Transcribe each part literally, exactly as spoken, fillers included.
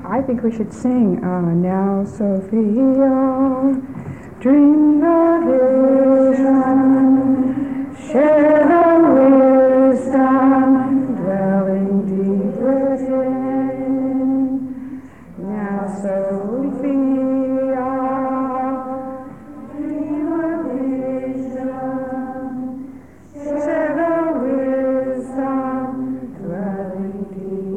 I think we should sing, uh, now Sophia, dream the vision, share the wisdom, dwelling deep within. Now Sophia, dream the vision, share the wisdom, dwelling deep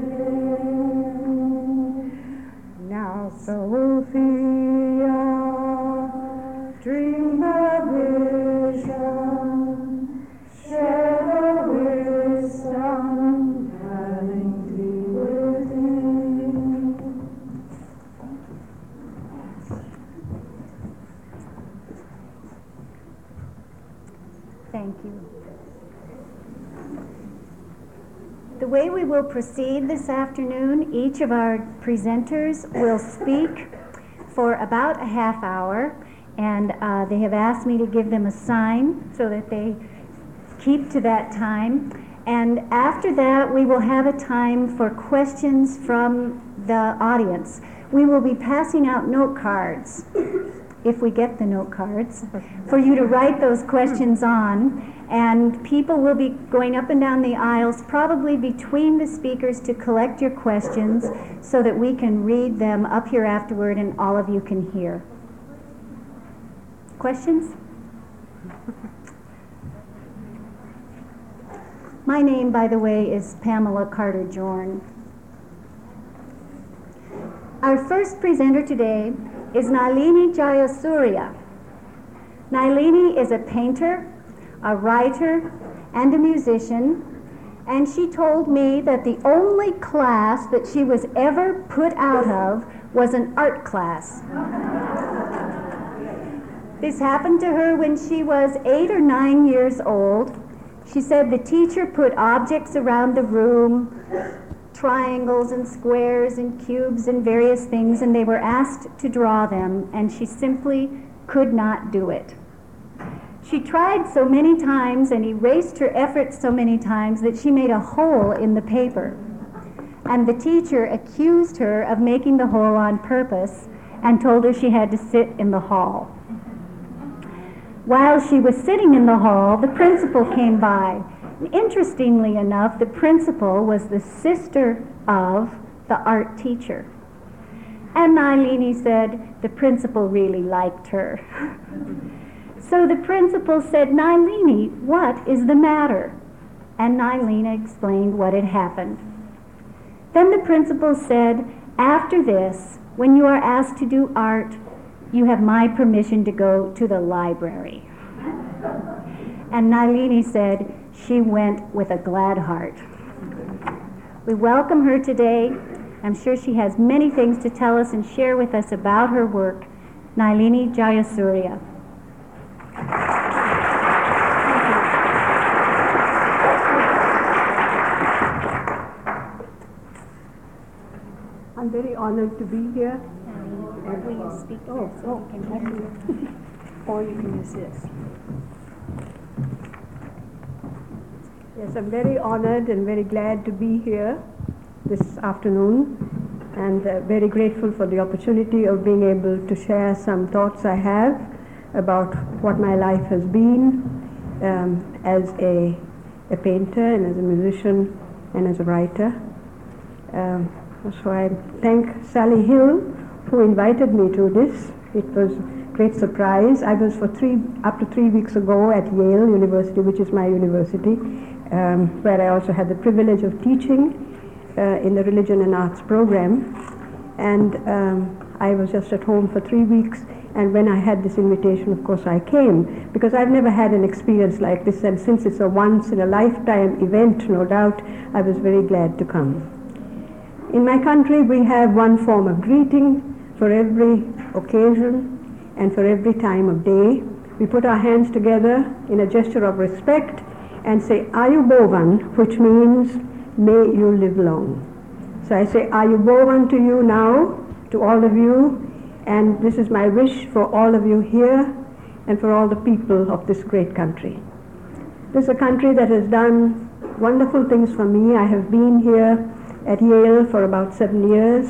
within. Now Sophia, dream the vision, share the wisdom, dwelling deep within. Thank you. The way we will proceed this afternoon, each of our presenters will speak for about a half hour, and uh, they have asked me to give them a sign so that they keep to that time. And after that, we will have a time for questions from the audience. We will be passing out note cards, if we get the note cards, for you to write those questions on. And people will be going up and down the aisles, probably between the speakers, to collect your questions so that we can read them up here afterward and all of you can hear. Questions? My name, by the way, is Pamela Carter-Jorn. Our first presenter today is Nalini Jayasuriya. Nalini is a painter, a writer, and a musician, and she told me that the only class that she was ever put out of was an art class. This happened to her when she was eight or nine years old. She said the teacher put objects around the room, triangles and squares and cubes and various things, and they were asked to draw them, and she simply could not do it. She tried so many times and erased her efforts so many times that she made a hole in the paper. And the teacher accused her of making the hole on purpose and told her she had to sit in the hall. While she was sitting in the hall, the principal came by. Interestingly enough, the principal was the sister of the art teacher. And Nalini said the principal really liked her. So the principal said, "Nalini, what is the matter?" And Nalini explained what had happened. Then the principal said, "After this, when you are asked to do art, you have my permission to go to the library." And Nalini said she went with a glad heart. We welcome her today. I'm sure she has many things to tell us and share with us about her work. Nalini Jayasuriya. I'm very honored to be here. Will you speak to Oh, us so oh, we can hear you? Or you can use this. Yes, I'm very honored and very glad to be here this afternoon, and uh, very grateful for the opportunity of being able to share some thoughts I have about what my life has been um, as a, a painter and as a musician and as a writer. Um, so I thank Sally Hill, who invited me to this. It was a great surprise. I was for three, up to three weeks ago at Yale University, which is my university, um, where I also had the privilege of teaching uh, in the Religion and Arts program. And um, I was just at home for three weeks, and when I had this invitation, of course, I came, because I've never had an experience like this, and since it's a once-in-a-lifetime event, no doubt, I was very glad to come. In my country, we have one form of greeting for every occasion and for every time of day. We put our hands together in a gesture of respect and say, Ayubovan, which means, may you live long. So I say, Ayubovan to you now, to all of you, and this is my wish for all of you here and for all the people of this great country. This is a country that has done wonderful things for me. I have been here at Yale for about seven years,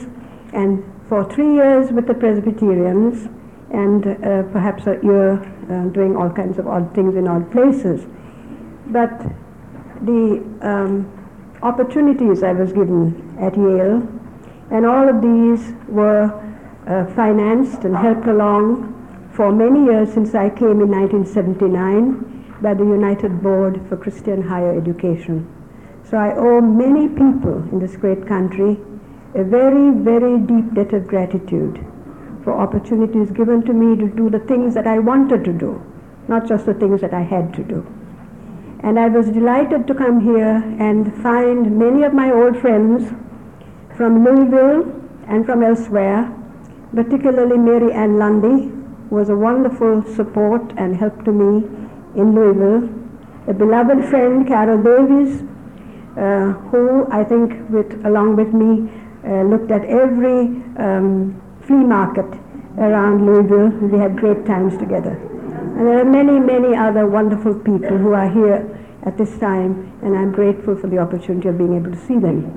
and for three years with the Presbyterians, and uh, perhaps a year uh, doing all kinds of odd things in odd places. But the um, opportunities I was given at Yale, and all of these were uh, financed and helped along for many years since I came in nineteen seventy-nine by the United Board for Christian Higher Education. So I owe many people in this great country a very, very deep debt of gratitude for opportunities given to me to do the things that I wanted to do, not just the things that I had to do. And I was delighted to come here and find many of my old friends from Louisville and from elsewhere, particularly Mary Ann Lundy, who was a wonderful support and help to me in Louisville, a beloved friend, Carol Davies, uh, who I think with, along with me uh, looked at every um, flea market around Louisville. We had great times together. And there are many, many other wonderful people who are here at this time, and I'm grateful for the opportunity of being able to see them.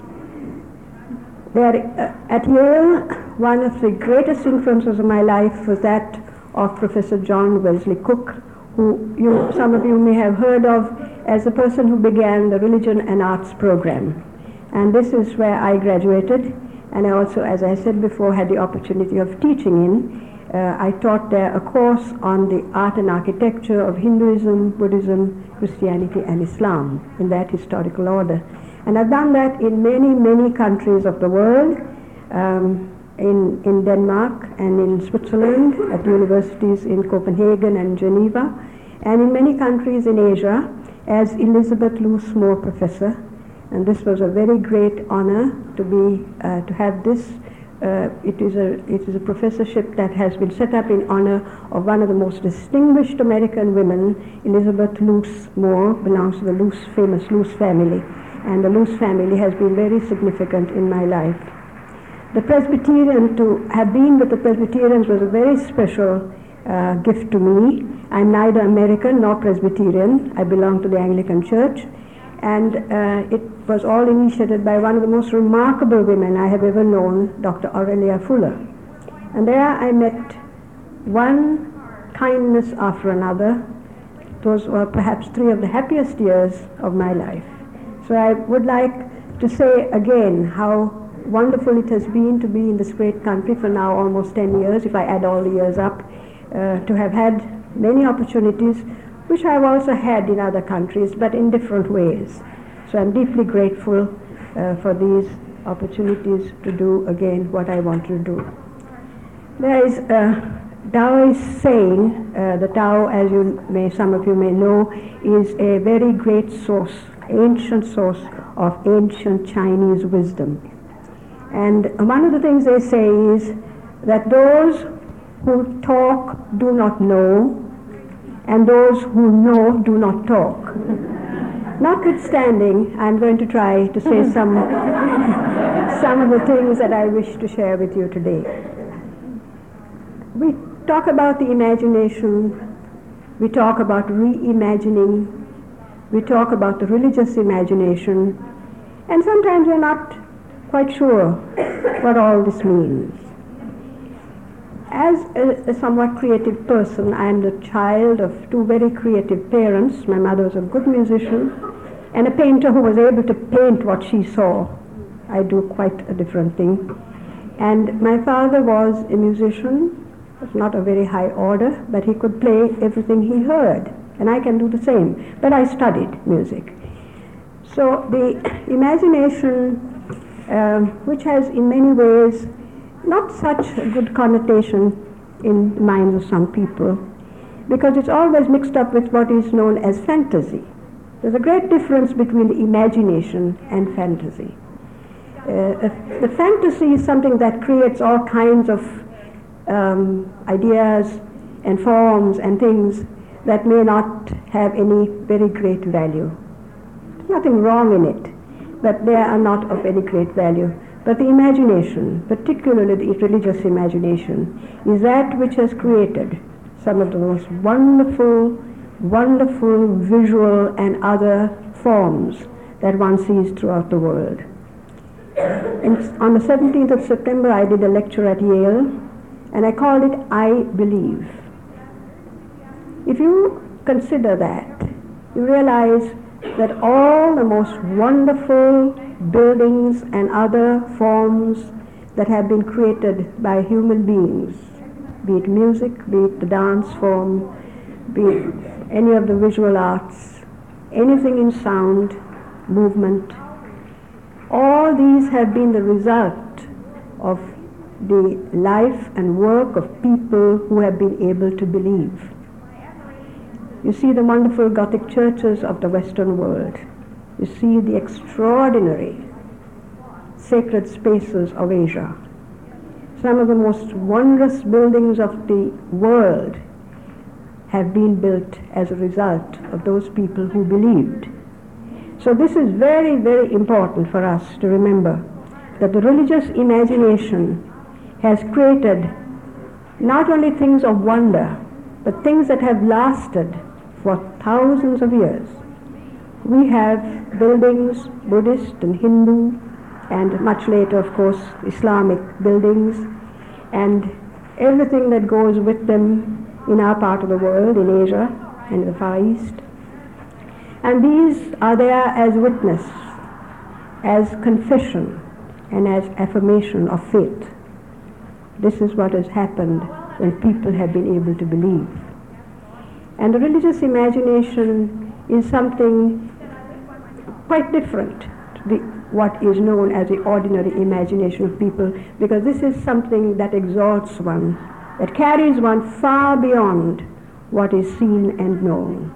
There, uh, at Yale, one of the greatest influences of my life was that of Professor John Wesley Cook, who you, some of you may have heard of as the person who began the Religion and Arts program. And this is where I graduated, and I also, as I said before, had the opportunity of teaching in. Uh, I taught there a course on the art and architecture of Hinduism, Buddhism, Christianity, and Islam, in that historical order. And I've done that in many, many countries of the world, um, in, in Denmark and in Switzerland, at universities in Copenhagen and Geneva, and in many countries in Asia as Elizabeth Luce Moore Professor. And this was a very great honor to be, uh, to have this. Uh, it is a it is a professorship that has been set up in honor of one of the most distinguished American women. Elizabeth Luce Moore belongs to the Luce, famous Luce family, and the Luce family has been very significant in my life. The Presbyterian, to have been with the Presbyterians was a very special uh, gift to me. I'm neither American nor Presbyterian. I belong to the Anglican Church, and uh, it was all initiated by one of the most remarkable women I have ever known, Doctor Aurelia Fuller. And there I met one kindness after another. Those were perhaps three of the happiest years of my life. So I would like to say again how wonderful it has been to be in this great country for now almost ten years, if I add all the years up, uh, to have had many opportunities, which I've also had in other countries, but in different ways. So I'm deeply grateful uh, for these opportunities to do again what I want to do. There is a Taoist saying, uh, the Tao, as you may, some of you may know, is a very great source, ancient source of ancient Chinese wisdom. And one of the things they say is that those who talk do not know, and those who know do not talk. Notwithstanding, I'm going to try to say some, some of the things that I wish to share with you today. We talk about the imagination, we talk about reimagining, we talk about the religious imagination, and sometimes we're not quite sure what all this means. As a, a somewhat creative person, I am the child of two very creative parents. My mother was a good musician and a painter who was able to paint what she saw. I do quite a different thing. And my father was a musician, was not a very high order, but he could play everything he heard, and I can do the same. But I studied music. So the imagination, uh, which has in many ways not such a good connotation in the minds of some people, because it's always mixed up with what is known as fantasy. There's a great difference between the imagination and fantasy. Uh, the fantasy is something that creates all kinds of um, ideas and forms and things that may not have any very great value. There's nothing wrong in it, but they are not of any great value. But the imagination, particularly the religious imagination, is that which has created some of the most wonderful, wonderful visual and other forms that one sees throughout the world. And on the seventeenth of September, I did a lecture at Yale, and I called it I Believe. If you consider that, you realize that all the most wonderful buildings and other forms that have been created by human beings, be it music, be it the dance form, be it any of the visual arts, anything in sound, movement, all these have been the result of the life and work of people who have been able to believe. You see the wonderful Gothic churches of the Western world. You see the extraordinary sacred spaces of Asia. Some of the most wondrous buildings of the world have been built as a result of those people who believed. So this is very, very important for us to remember, that the religious imagination has created not only things of wonder, but things that have lasted for thousands of years. We have buildings, Buddhist and Hindu, and much later, of course, Islamic buildings, and everything that goes with them in our part of the world, in Asia and the Far East. And these are there as witness, as confession, and as affirmation of faith. This is what has happened when people have been able to believe. And the religious imagination is something quite different to the, what is known as the ordinary imagination of people, because this is something that exalts one, that carries one far beyond what is seen and known.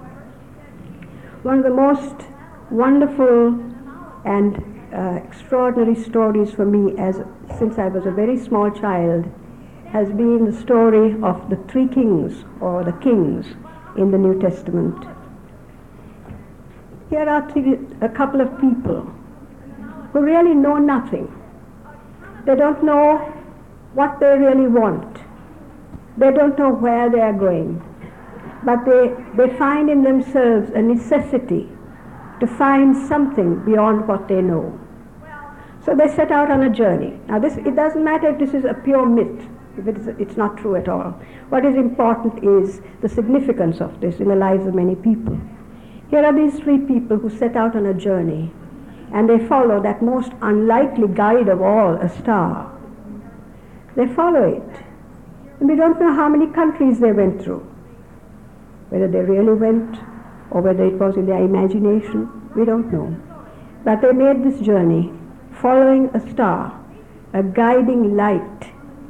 One of the most wonderful and uh, extraordinary stories for me, as since I was a very small child, has been the story of the three kings, or the kings, in the New Testament. Here are three, a couple of people who really know nothing. They don't know what they really want. They don't know where they are going. But they, they find in themselves a necessity to find something beyond what they know. So they set out on a journey. Now this, it doesn't matter if this is a pure myth, if it is, it's not true at all. What is important is the significance of this in the lives of many people. Here are these three people who set out on a journey, and they follow that most unlikely guide of all, a star. They follow it. And we don't know how many countries they went through. Whether they really went or whether it was in their imagination, we don't know. But they made this journey following a star, a guiding light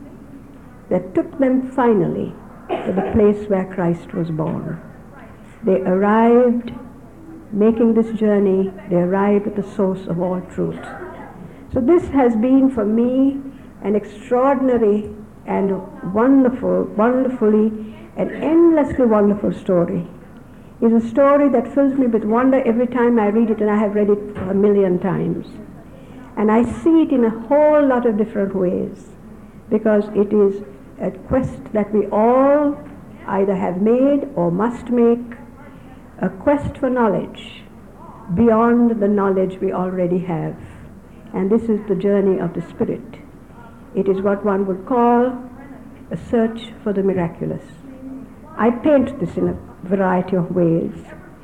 that took them finally to the place where Christ was born. They arrived, making this journey, they arrived at the source of all truth. So this has been for me an extraordinary and wonderful, wonderfully an endlessly wonderful story. It's a story that fills me with wonder every time I read it, and I have read it a million times. And I see it in a whole lot of different ways, because it is a quest that we all either have made or must make, a quest for knowledge beyond the knowledge we already have. And this is the journey of the Spirit. It is what one would call a search for the miraculous. I paint this in a variety of ways,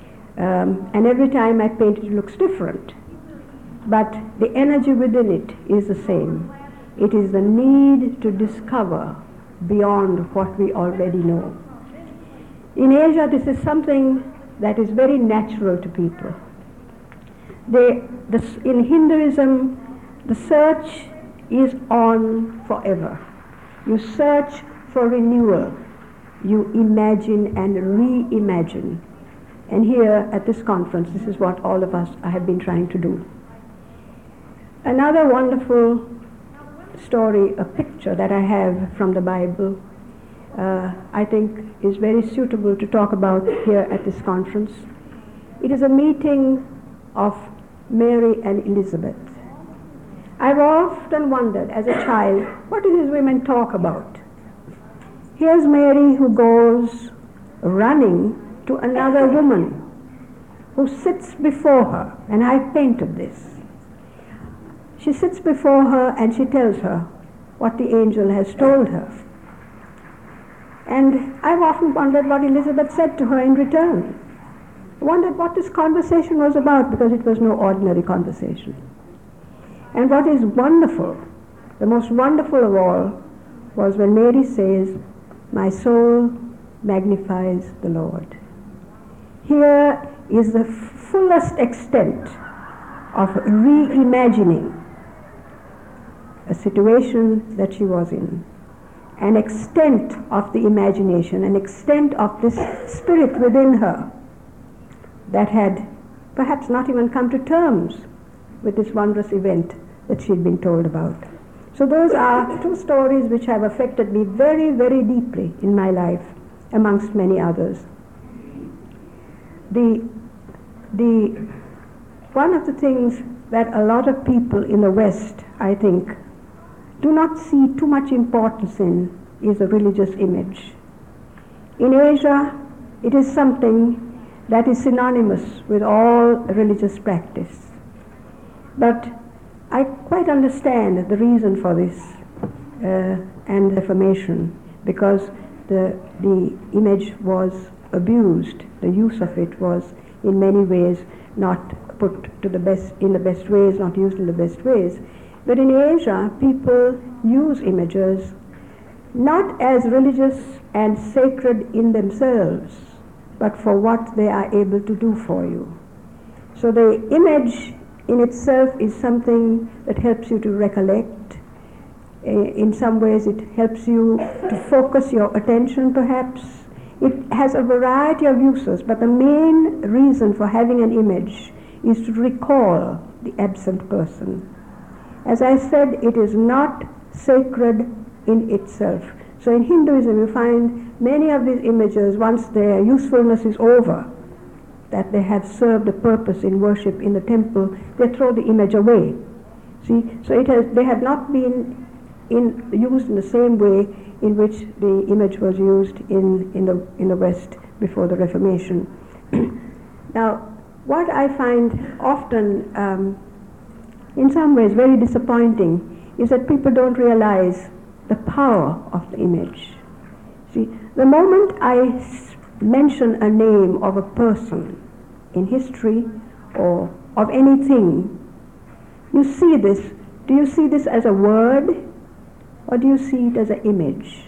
um, and every time I paint it, it looks different. But the energy within it is the same. It is the need to discover beyond what we already know. In Asia, this is something that is very natural to people. They, the, in Hinduism, the search is on forever. You search for renewal. You imagine and reimagine. And here at this conference, this is what all of us have been trying to do. Another wonderful story, a picture that I have from the Bible, uh, I think is very suitable to talk about here at this conference. It is a meeting of Mary and Elizabeth. I've often wondered as a child, what do these women talk about? Here's Mary who goes running to another woman who sits before her, and I painted this. she sits before her and she tells her what the angel has told her. And I've often wondered what Elizabeth said to her in return. I wondered what this conversation was about, because it was no ordinary conversation. And what is wonderful, the most wonderful of all, was when Mary says, "My soul magnifies the Lord." Here is the fullest extent of reimagining a situation that she was in, an extent of the imagination, an extent of this spirit within her that had perhaps not even come to terms with this wondrous event that she'd been told about. So those are two stories which have affected me very, very deeply in my life, amongst many others. The, the, one of the things that a lot of people in the West, I think, do not see too much importance in is a religious image. In Asia, it is something that is synonymous with all religious practice. But I quite understand the reason for this uh, and Reformation, because the, the image was abused. The use of it was in many ways not put to the best, in the best ways, not used in the best ways. But in Asia, people use images not as religious and sacred in themselves, but for what they are able to do for you. So the image in itself is something that helps you to recollect. In some ways it helps you to focus your attention perhaps. It has a variety of uses, but the main reason for having an image is to recall the absent person. As I said, it is not sacred in itself. So in Hinduism you find many of these images, once their usefulness is over, that they have served a purpose in worship in the temple, they throw the image away. See, so it has, they have not been in, used in the same way in which the image was used in, in, the, in the West before the Reformation. Now, what I find often, um, in some ways, very disappointing is that people don't realize the power of the image. See, the moment I s- mention a name of a person in history or of anything, you see this. Do you see this as a word, or do you see it as an image?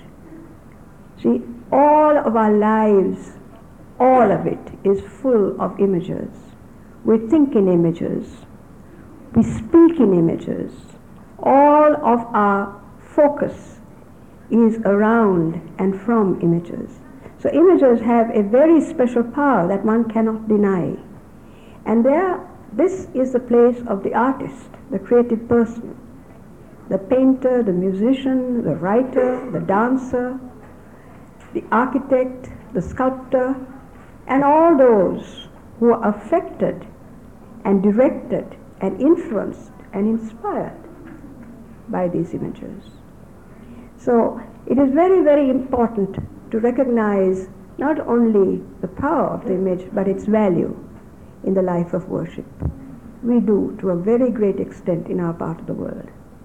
See, all of our lives, all of it is full of images. We think in images. We speak in images. All of our focus is around and from images. So images have a very special power that one cannot deny. And there, this is the place of the artist, the creative person, the painter, the musician, the writer, the dancer, the architect, the sculptor, and all those who are affected and directed and influenced and inspired by these images. So it is very, very important to recognize not only the power of the image, but its value in the life of worship. We do to a very great extent in our part of the world.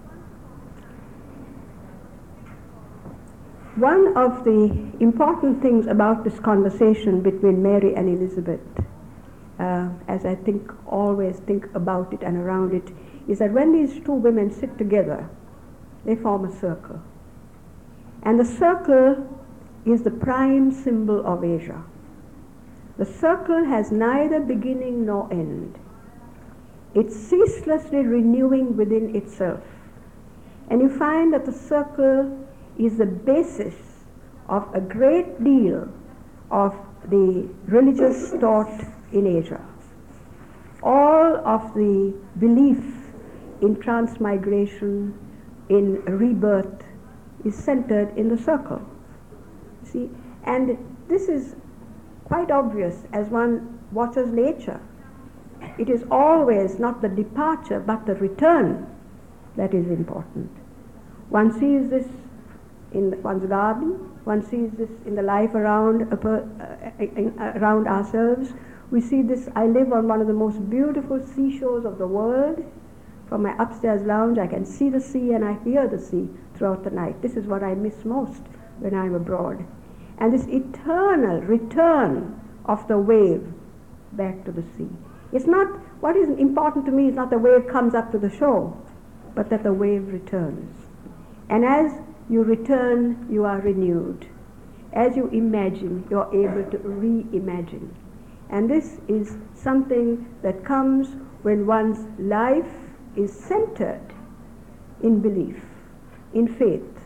One of the important things about this conversation between Mary and Elizabeth, uh, as I think always think about it and around it, is that when these two women sit together, they form a circle. And the circle is the prime symbol of Asia. The circle has neither beginning nor end. It's ceaselessly renewing within itself. And you find that the circle is the basis of a great deal of the religious thought in Asia. All of the belief in transmigration, in rebirth, is centered in the circle. See, and this is quite obvious as one watches nature. It is always not the departure but the return that is important. One sees this in one's garden, one sees this in the life around, uh, uh, in, uh, around ourselves. We see this. I live on one of the most beautiful seashores of the world, From my upstairs lounge, I can see the sea and I hear the sea throughout the night. This is what I miss most when I'm abroad. And this eternal return of the wave back to the sea. It's not, what is important to me is not the wave comes up to the shore, but that the wave returns. And as you return, you are renewed. As you imagine, you're able to reimagine. And this is something that comes when one's life is centered in belief, in faith,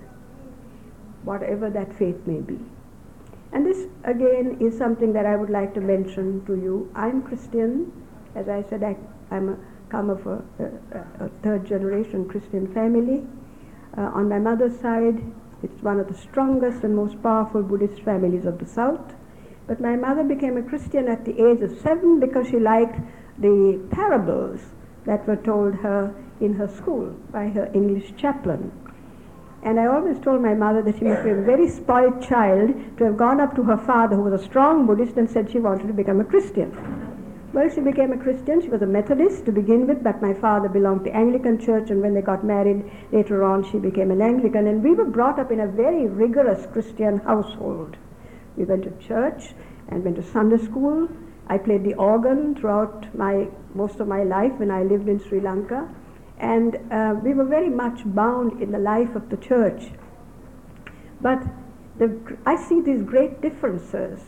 whatever that faith may be. And this, again, is something that I would like to mention to you. I'm Christian. As I said, I, I'm a, come of a, a, a third-generation Christian family. Uh, on my mother's side, it's one of the strongest and most powerful Buddhist families of the South. But my mother became a Christian at the age of seven because she liked the parables that were told her in her school by her English chaplain. And I always told my mother that she must be a very spoiled child to have gone up to her father, who was a strong Buddhist, and said she wanted to become a Christian. Well, she became a Christian. She was a Methodist to begin with, but my father belonged to Anglican Church, and when they got married, later on she became an Anglican. And we were brought up in a very rigorous Christian household. We went to church and went to Sunday school. I played the organ throughout my most of my life when I lived in Sri Lanka. And uh, we were very much bound in the life of the church. But the, I see these great differences.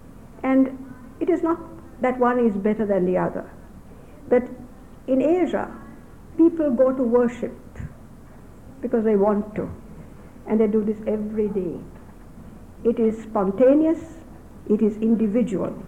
And it is not that one is better than the other. But in Asia, people go to worship because they want to. And they do this every day. It is spontaneous, it is individual.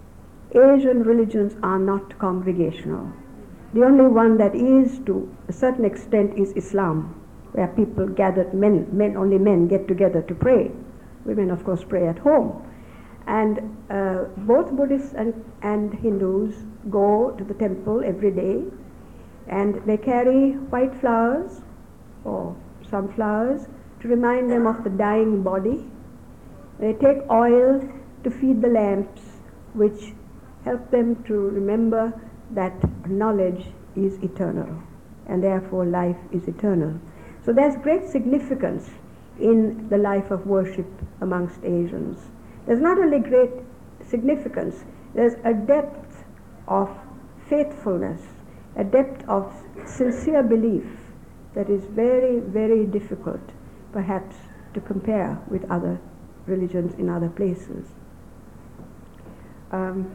Asian religions are not congregational. The only one that is, to a certain extent, is Islam, where people gathered, men, men, only men get together to pray. Women, of course, pray at home. And uh, both Buddhists and, and Hindus go to the temple every day, and they carry white flowers or sunflowers to remind them of the dying body. They take oil to feed the lamps, which help them to remember that knowledge is eternal, and therefore life is eternal. So there's great significance in the life of worship amongst Asians. There's not only great significance, there's a depth of faithfulness, a depth of sincere belief that is very, very difficult, perhaps, to compare with other religions in other places. Um,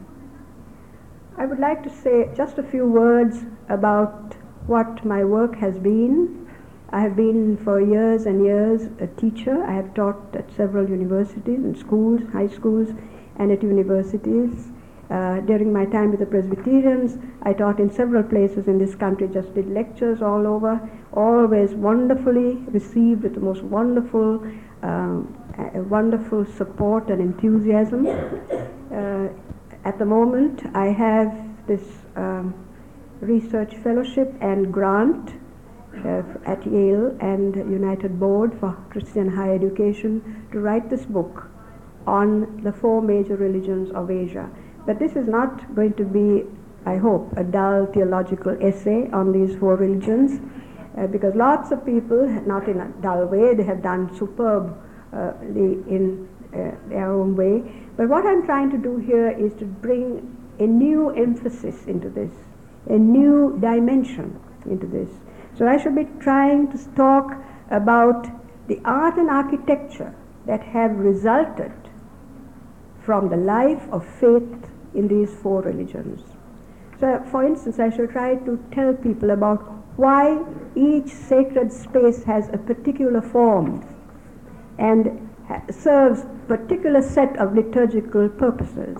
I would like to say just a few words about what my work has been. I have been for years and years a teacher. I have taught at several universities and schools, high schools, and at universities. Uh, during my time with the Presbyterians, I taught in several places in this country, just did lectures all over, always wonderfully received with the most wonderful, um, uh, wonderful support and enthusiasm. Uh, At the moment, I have this um, research fellowship and grant uh, at Yale and United Board for Christian Higher Education to write this book on the four major religions of Asia. But this is not going to be, I hope, a dull theological essay on these four religions, uh, because lots of people, not in a dull way, they have done superbly in uh, their own way. But what I'm trying to do here is to bring a new emphasis into this, a new dimension into this. So I should be trying to talk about the art and architecture that have resulted from the life of faith in these four religions. So, for instance, I shall try to tell people about why each sacred space has a particular form and serves particular set of liturgical purposes.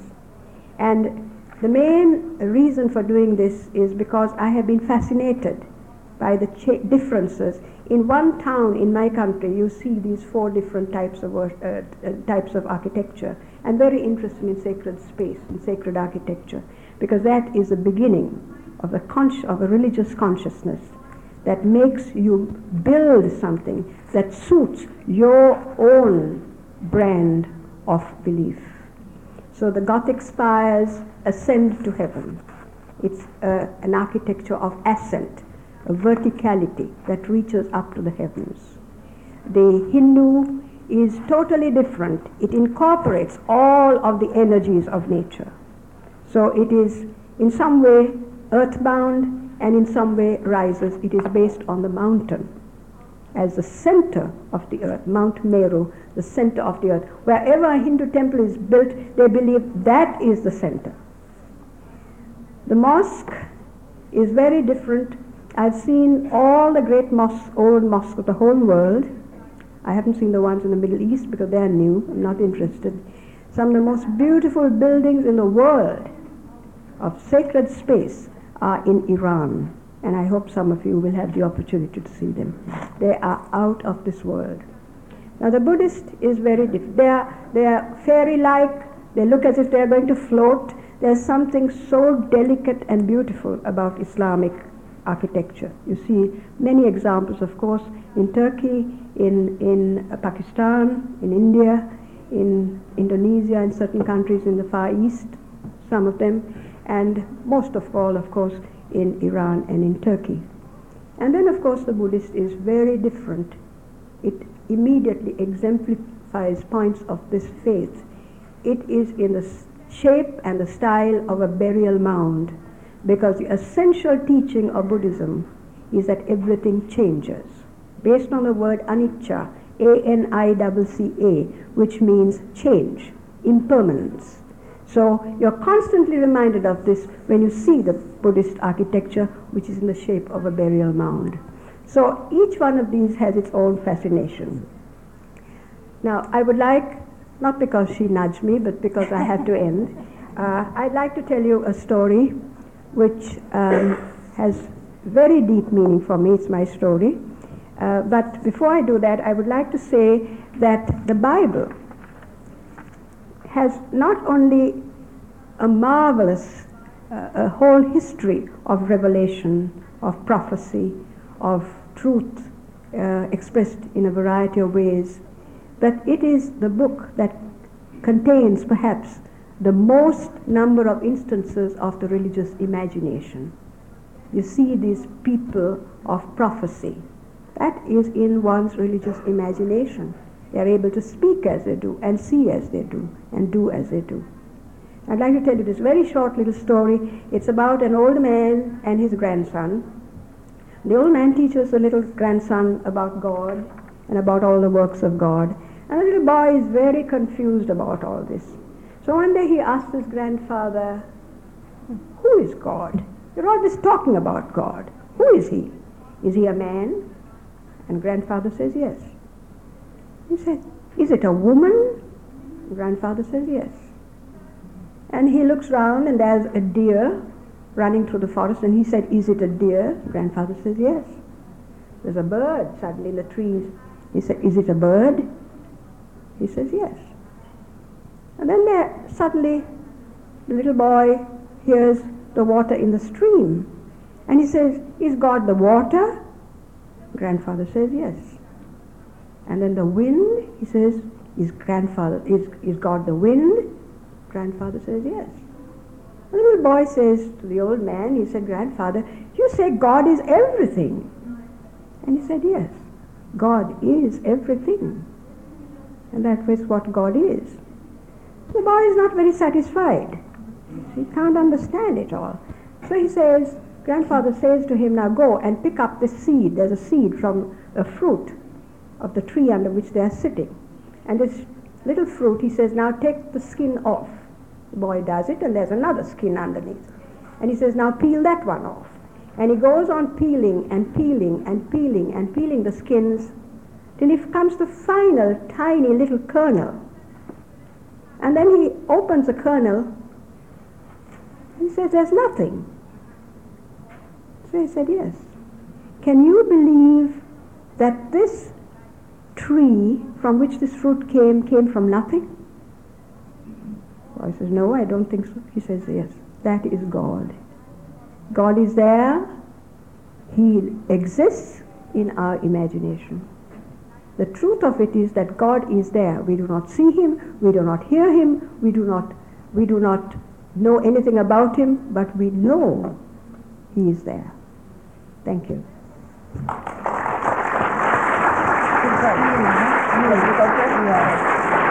And the main reason for doing this is because I have been fascinated by the cha- differences. In one town in my country, you see these four different types of uh, uh, types of architecture. I'm very interested in sacred space, in sacred architecture, because that is the beginning of a, con- of a religious consciousness that makes you build something that suits your own brand of belief. So the Gothic spires ascend to heaven. It's uh, an architecture of ascent, a verticality that reaches up to the heavens. The Hindu is totally different. It incorporates all of the energies of nature. So it is in some way earthbound and in some way rises. It is based on the mountain as the center of the earth, Mount Meru, the center of the earth. Wherever a Hindu temple is built, they believe that is the center. The mosque is very different. I've seen all the great mosques, old mosques of the whole world. I haven't seen the ones in the Middle East because they are new. I'm not interested. Some of the most beautiful buildings in the world of sacred space are in Iran. And I hope some of you will have the opportunity to see them. They are out of this world. Now the Buddhist is very different. They are, they are fairy-like. They look as if they are going to float. There's something so delicate and beautiful about Islamic architecture. You see many examples, of course, in Turkey, in, in uh, Pakistan, in India, in Indonesia, and certain countries in the Far East, some of them, and most of all, of course, in Iran and in Turkey. And then, of course, the Buddhist is very different. It immediately exemplifies points of this faith. It is in the shape and the style of a burial mound, because the essential teaching of Buddhism is that everything changes, based on the word anicca, A N I C C A, which means change, impermanence. So you're constantly reminded of this when you see the Buddhist architecture, which is in the shape of a burial mound. So each one of these has its own fascination. Now, I would like, not because she nudged me, but because I have to end, uh, I'd like to tell you a story which um, has very deep meaning for me. It's my story. Uh, but before I do that, I would like to say that the Bible has not only a marvelous, uh, a whole history of revelation, of prophecy, of truth uh, expressed in a variety of ways, but it is the book that contains perhaps the most number of instances of the religious imagination. You see these people of prophecy. That is in one's religious imagination. They are able to speak as they do, and see as they do, and do as they do. I'd like to tell you this very short little story. It's about an old man and his grandson. The old man teaches the little grandson about God and about all the works of God. And the little boy is very confused about all this. So one day he asked his grandfather, "Who is God? You're always talking about God. Who is he? Is he a man?" And grandfather says, "Yes." He said, "Is it a woman?" Grandfather says, "Yes." And he looks round and there's a deer running through the forest, and he said, "Is it a deer?" Grandfather says, "Yes." There's a bird suddenly in the trees. He said, "Is it a bird?" He says, "Yes." And then there suddenly the little boy hears the water in the stream, and he says, "Is God the water?" Grandfather says, "Yes." And then the wind, he says, is grandfather, is, is God the wind? Grandfather says, "Yes." The little boy says to the old man, he said, "Grandfather, you say God is everything." And he said, "Yes, God is everything." And that is what God is. The boy is not very satisfied. He can't understand it all. So he says, grandfather says to him, "Now go and pick up this seed." There's a seed from a fruit of the tree under which they are sitting. And this little fruit, he says, "Now take the skin off." The boy does it, and there's another skin underneath. And he says, "Now peel that one off." And he goes on peeling and peeling and peeling and peeling the skins till he comes to final, tiny little kernel. And then he opens the kernel, and he says, "There's nothing." So he said, "Yes. Can you believe that this tree from which this fruit came, came from nothing?" The boy says, "No, I don't think so." He says, "Yes, that is God. God is there. He exists in our imagination. The truth of it is that God is there. We do not see him, we do not hear him, we do not, we do not know anything about him, but we know he is there." Thank you. Elizabeth Oprah? Yes.